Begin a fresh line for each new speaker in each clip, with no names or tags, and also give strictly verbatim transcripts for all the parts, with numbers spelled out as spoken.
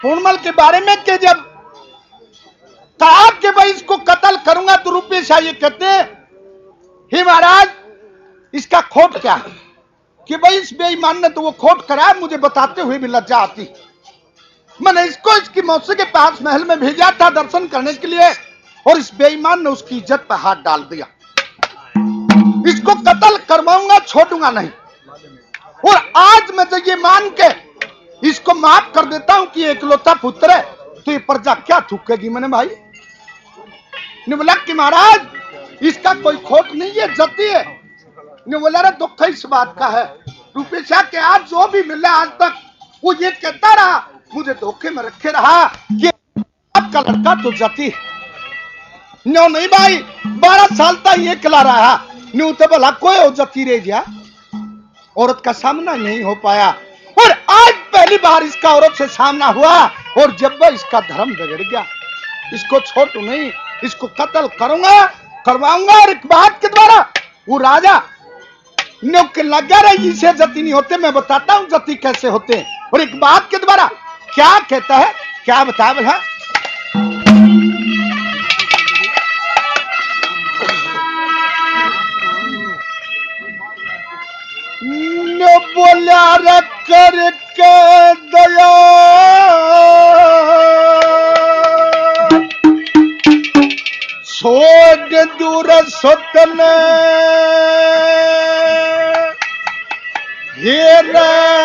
पूर्णमल के बारे में कि जब कहा कि भाई इसको कत्ल करूंगा तो रुपये शाह ये कहते हैं हे महाराज इसका खोट क्या है कि भाई इस बेईमान ने तो वो खोट करा, मुझे बताते हुए भी लज्जा आती। मैंने इसको इसकी मौसी के पास महल में भेजा था दर्शन करने के लिए और इस बेईमान ने उसकी इज्जत पर हाथ डाल दिया। इसको कत्ल करवाऊंगा, छोड़ूंगा नहीं। और आज मैं तो ये मान के इसको माफ कर देता हूं कि एकलौता पुत्र है तो ये प्रजा क्या थूकेगी। मैंने भाई ने बोला कि महाराज इसका कोई खोट नहीं है, जती है। ने बोला रे दुख इस बात का है रुपये शाह के आज जो भी मिला आज तक वो ये कहता रहा, मुझे धोखे में रखे रहा कि आपका लड़का तो जती है। नो नहीं भाई, बारह साल तक ये खिला रहा न्यू तो भला कोई हो जती रह गया, औरत का सामना नहीं हो पाया। और आज पहली बार इसका औरत से सामना हुआ और जब वह इसका धर्म बिगड़ गया। इसको छोड़ू नहीं, इसको कत्ल करूंगा, करवाऊंगा। और एक बात के द्वारा वो राजा के लगा रही इसे जती नहीं होते, मैं बताता हूं जती कैसे होते हैं। और एक बात के द्वारा क्या कहता है, क्या बता बोला बोला रख कर के दया छोड़ दूर सतने हेरा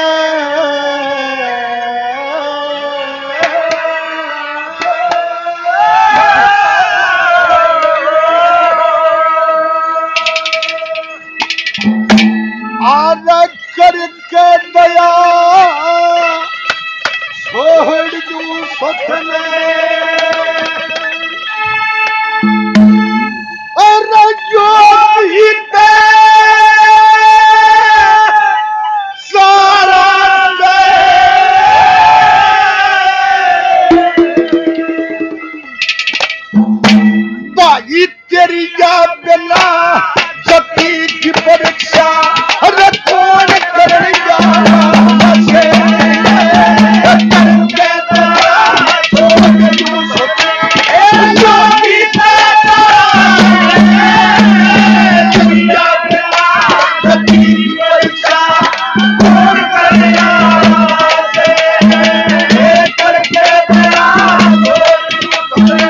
करके दया छोड़ दूं सपने और जो भी ते सारा दे भाई तेरी या बिना जती की परीक्षा अरे कौन करेगा मुझे करके दया छोड़ दूं सपने जो भी तेरा या बिना जती की परीक्षा कौन करेगा मुझे करके दया छोड़ दूं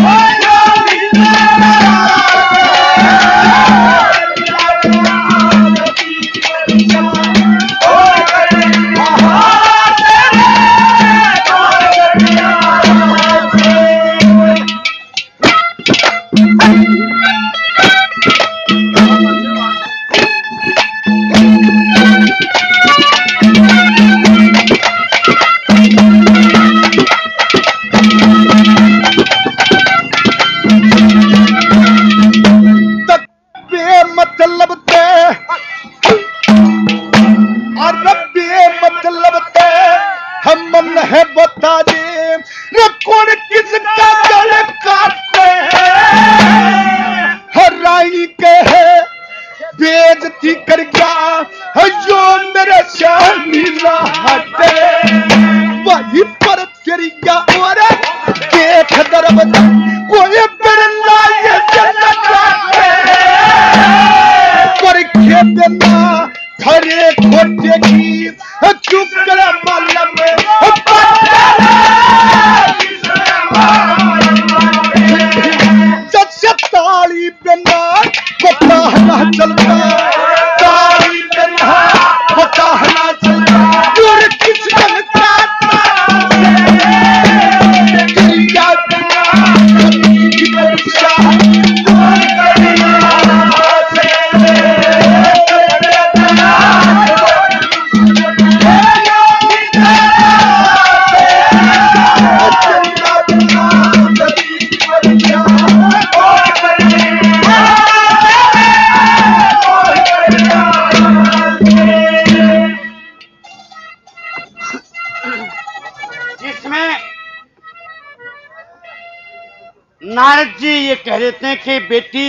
नारद जी ये कह देते हैं कि बेटी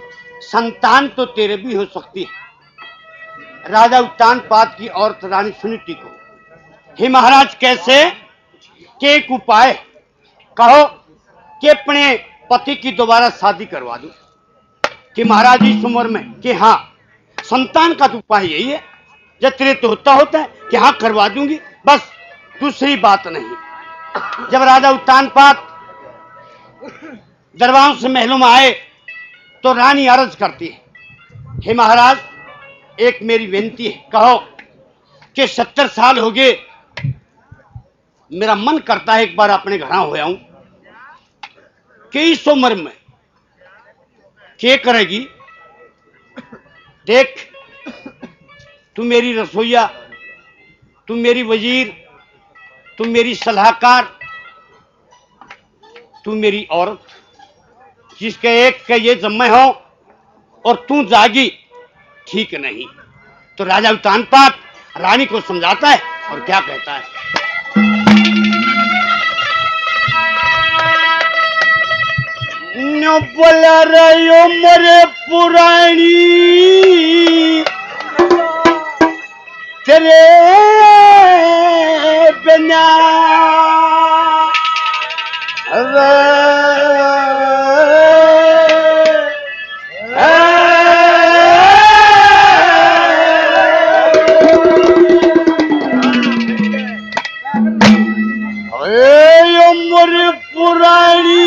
संतान तो तेरे भी हो सकती है। राजा उत्तानपाद की औरत रानी सुनीति को, हे महाराज कैसे
कि एक उपाय कहो कि अपने पति की दोबारा शादी करवा दूं। कि महाराज इस उम्र में कि हाँ, संतान का तो उपाय यही है, जब तेरे तो होता होता है कि हाँ करवा दूंगी, बस दूसरी बात नहीं। जब राजा उत्तानपाद दरबारों से महलों में आए तो रानी अर्ज करती है, हे महाराज एक मेरी विनती है, कहो कि सत्तर साल हो गए, मेरा मन करता है एक बार अपने घर हो आऊं। कि इस उम्र में क्या करेगी? देख, तू मेरी रसोईया, तू मेरी वजीर, तू मेरी सलाहकार, तू मेरी औरत, जिसके एक के ये जम्मे हो और तू जागी, ठीक नहीं। तो राजा उत्तानपाद रानी को समझाता है और क्या कहता है, बोल रही उम्र पुरानी तेरे बिना उम्र पुरानी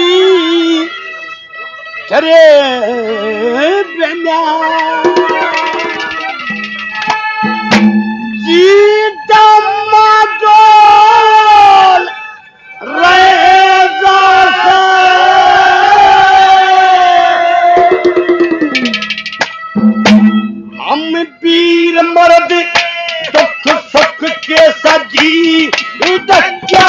तेरे बिना जीता माडोल रहेगा हम वीर मर्द दुख सुख के सजी क्या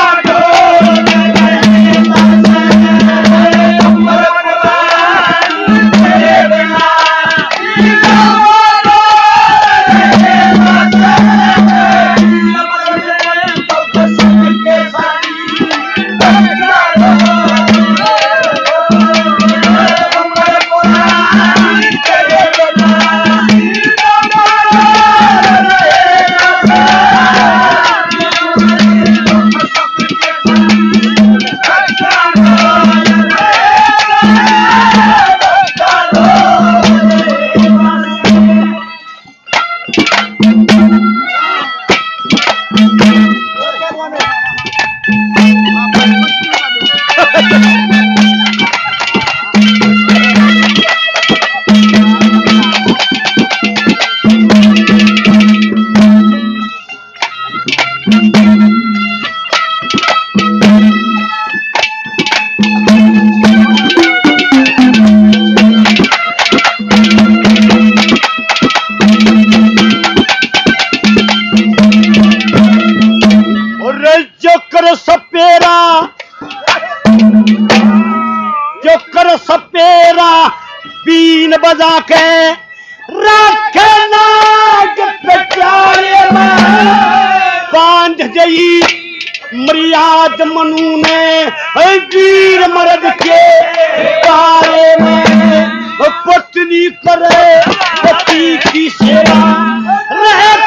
बीन बजा के रखे नाग पे प्यारे में बांध गई मर्याद मनु ने वीर मर्द के बारे में पत्नी करे पति की सेवा रह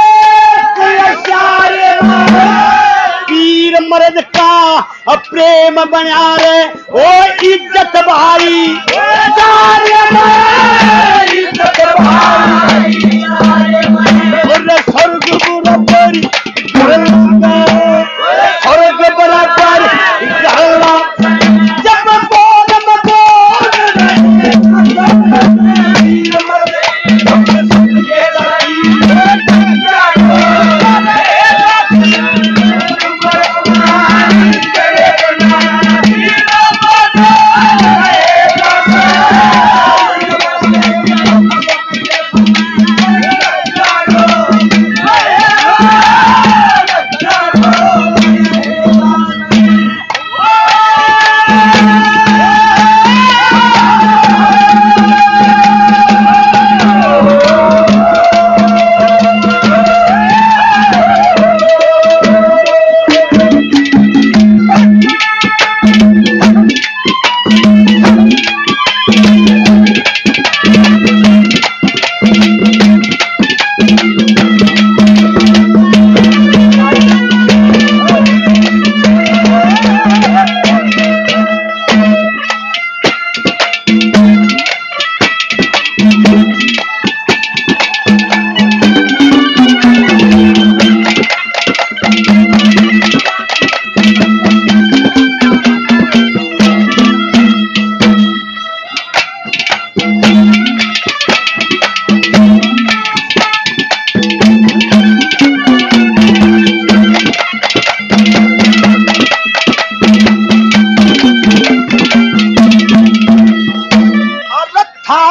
वीर मर्द का प्रेम बना रे ओ इज्जत भाई इज्जत भाई स्वर्ग बराबर स्वर्ग बराबर जब बोल वीर मर्द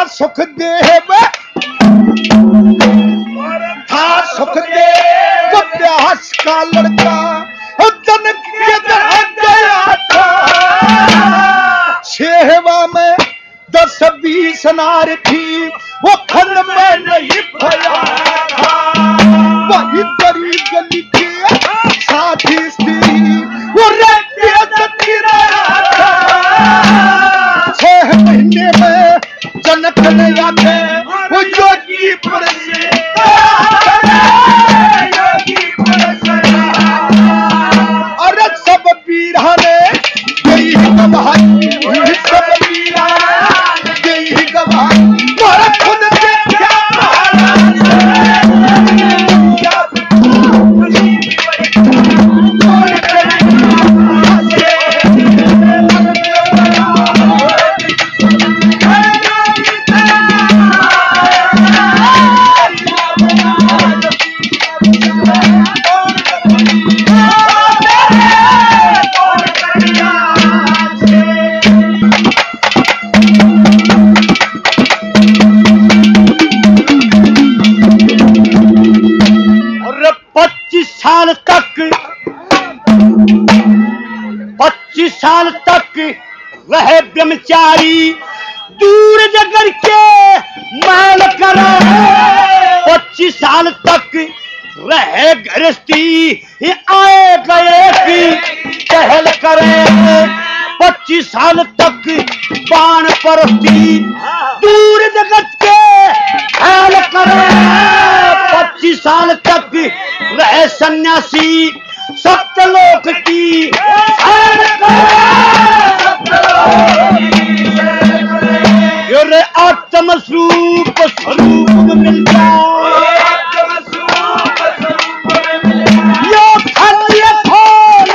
सुखदेव था सुखदेव व्यास का लड़का जनक के घर गया था। सेवा में दस बीस नार थी वो खंड में नहीं भया था। वही गरीब गली के साथी स्त्री वो रहते जती रहा था। छह महीने में जनक ने आके वो योगी पर से अरे सब वीरा ने यही गवाही सब वीरा ने यही गवाही तुम्हारा खुद से क्या
साल तक पच्चीस साल तक रहे ब्रह्मचारी दूर जगड़ के महल करे। पच्चीस साल तक रहे गृहस्थी आए गए की टहल करे। पच्चीस साल तक बाण परस्ती दूर जगत के ख्याल करे। पच्चीस साल तक रहे सन्यासी सप्तलोक की आत्म स्वरूप स्वरूप मिल जाए यो खत्य खोल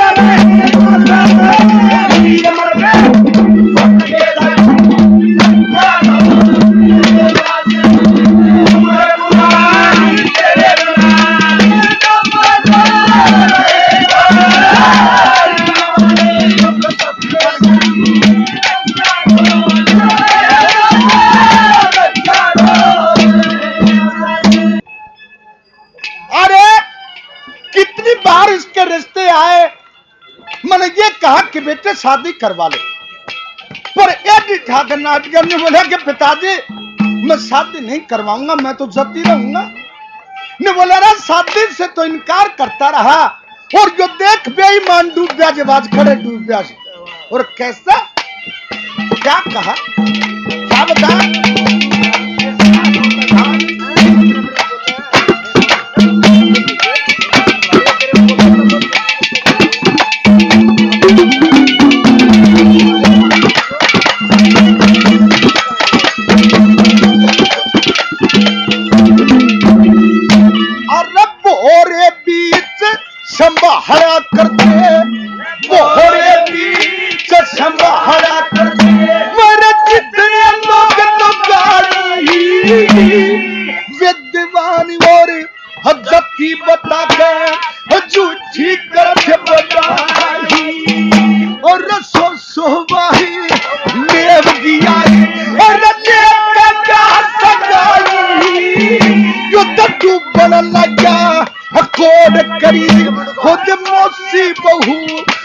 इसके रिश्ते आए। मैंने ये कहा कि बेटे शादी करवा ले, पर एक ठाकर नाटकर ने बोला कि पिताजी मैं शादी नहीं करवाऊंगा, मैं तो जती रहूंगा। ने बोला रहा शादी से तो इनकार करता रहा और जो देख बेईमान डूब गया जवाज खड़े डूब गया। और कैसा क्या कहा क्या बता संभाला करते बोहरे बीच संभाला करते मेरे जितने लोग तो गाड़ी विद्वान और हजती बता के झूठी करके बताई और सो सोवाही नेव दिया और नेव का क्या सगाई युद्ध डूबन लगा कोड करी खुद मौसी बहू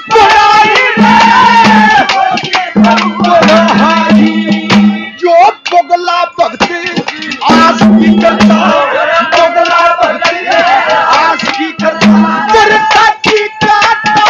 बनाई जो बगला भक्ति आस की करता बगला भक्ति आस की करता तेरे साथी का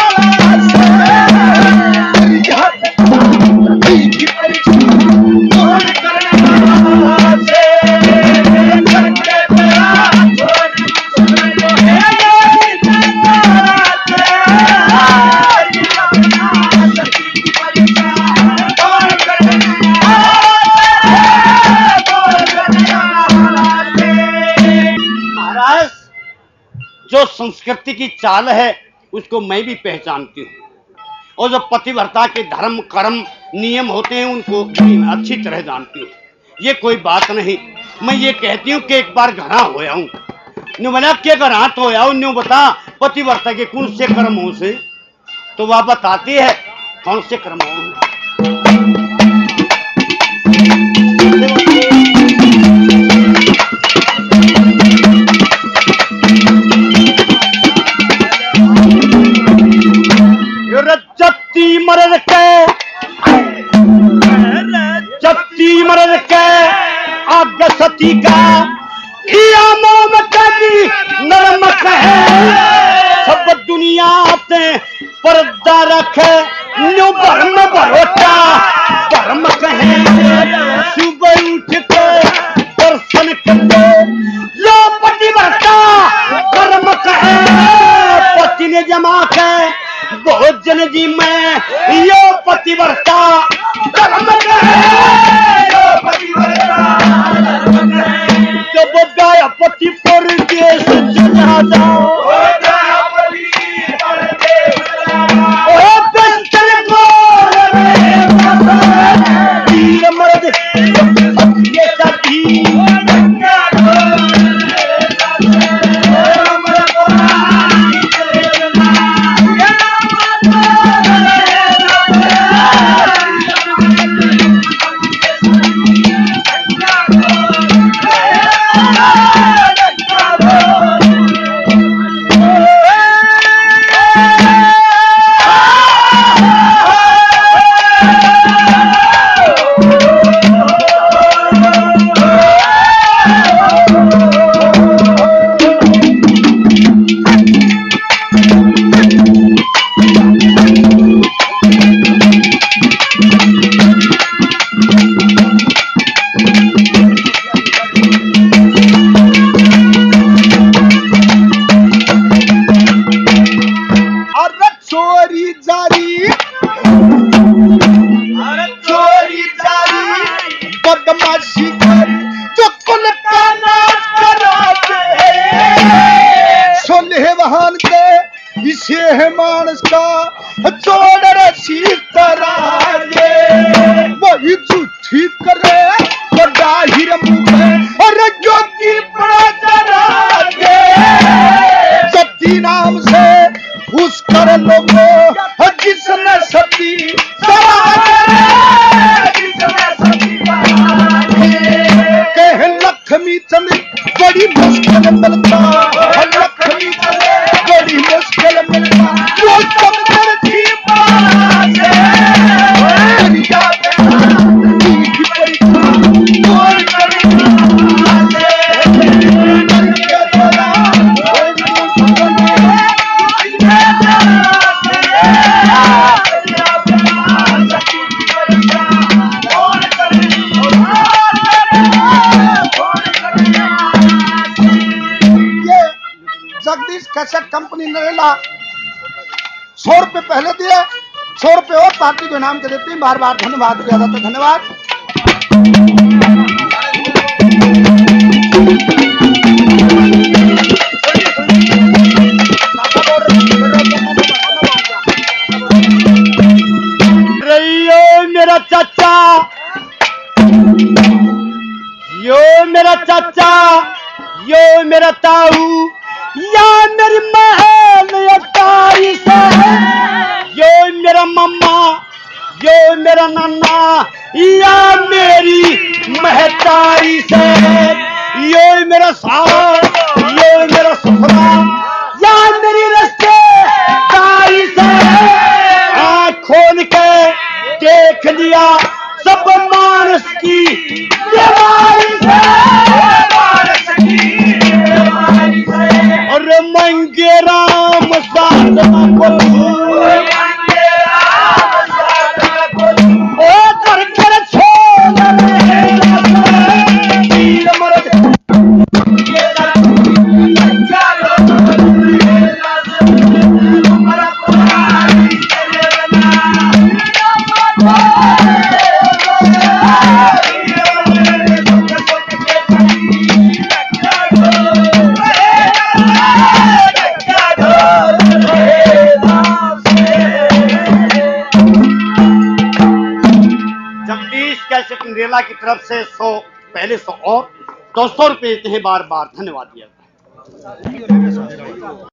जो संस्कृति की चाल है उसको मैं भी पहचानती हूँ और जो पतिव्रता के धर्म कर्म नियम होते हैं उनको भी मैं अच्छी तरह जानती हूँ। ये कोई बात नहीं। मैं ये कहती हूँ कि एक बार घरा होया हूँ न्यू बना के घरा तो होया हूँ न्यू बता पतिव्रता के कौन से कर्मों से तो वह बताती है कौन से कर्मों से। जत्ती मरद के जत्ती मरद के आग सती का नरमक है सब दुनिया पे पर्दा रखे न्यू भरम भरोटा भरम है सुबह उठ के दर्शन करते लो पति भरता कर्म है पति ने जमा के भोजन जी में यो पति भरता कर्म है जब गाया पति परदेश चला जाओ वीर मर्द ये सभी इसे मानस का जोड़ सीतराजे वही झूठी करे बड़ा हिरम और ज्योति बड़ा जराजे सती नाम से उस कर लोगो जिसने सती कह लक्ष्मी चंद बड़ी मुश्किल मिलता लक्ष्मी चंद बड़ी मुश्किल मिलता वो चंद्र की बात है दुनिया में की परीक्षा और जगदीश कैसेट कंपनी नरेला सौ रुपए पहले दिए, सौ रुपए और पार्टी को इनाम के देती है। बार बार धन्यवाद किया जाता है। धन्यवाद। यो मेरा चाचा, यो मेरा चाचा, यो मेरा ताऊ, या मेरी महल अटारी से, यो मेरा मम्मा, यो मेरा नन्ना, या मेरी महतारी से, यो मेरा सास, यो मेरा ससुरा, या मेरी रिश्तेदारी से। आँख खोल के देख लिया सब मानस की बीमारी से, मानस की बीमारी से। और मंगे राम साधना बोलू, मंगे राम साधना बोलू, ओ कर कर छोड़ वीर मर्द ये चलो हमारा पुरानी जगदीश कैसेट नरेला की तरफ से सौ पहले सौ और दो सौ रुपए देते हैं। बार बार धन्यवाद दिया।